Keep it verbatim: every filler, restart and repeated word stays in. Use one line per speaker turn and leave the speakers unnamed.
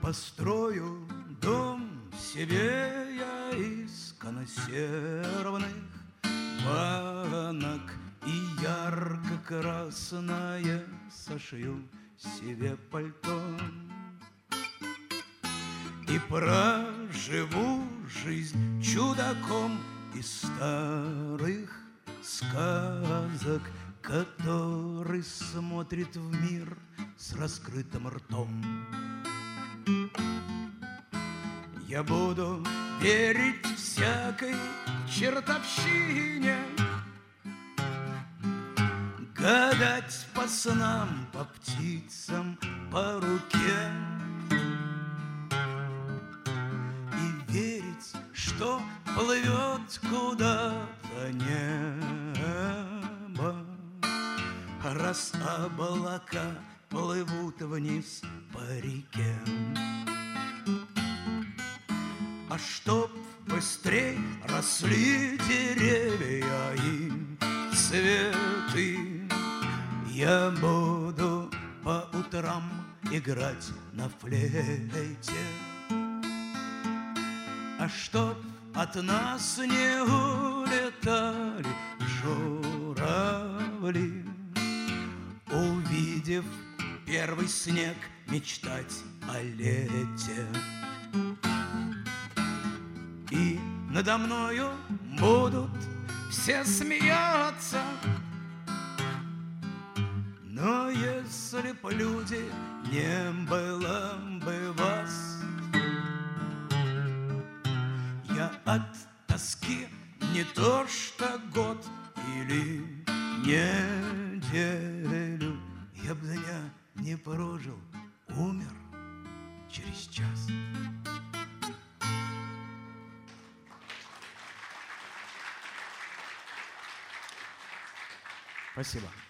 Построю дом себе я из консервных банок и ярко-красное сошью себе пальто. И проживу жизнь чудаком из старых сказок, который смотрит в мир с раскрытым ртом. Я буду верить всякой чертовщине, гадать по снам, по птицам, по руке и верить, что плывет куда-то небо, раз облака плывут вниз по реке. А чтоб быстрей росли деревья и цветы, я буду по утрам играть на флейте. А чтоб от нас не улетали журавли, увидев первый снег, мечтать о лете. И надо мною будут все смеяться, но если б, люди, не было бы вас, я от тоски не то что год или неделю, я б дня не прожил, умер через час. Спасибо.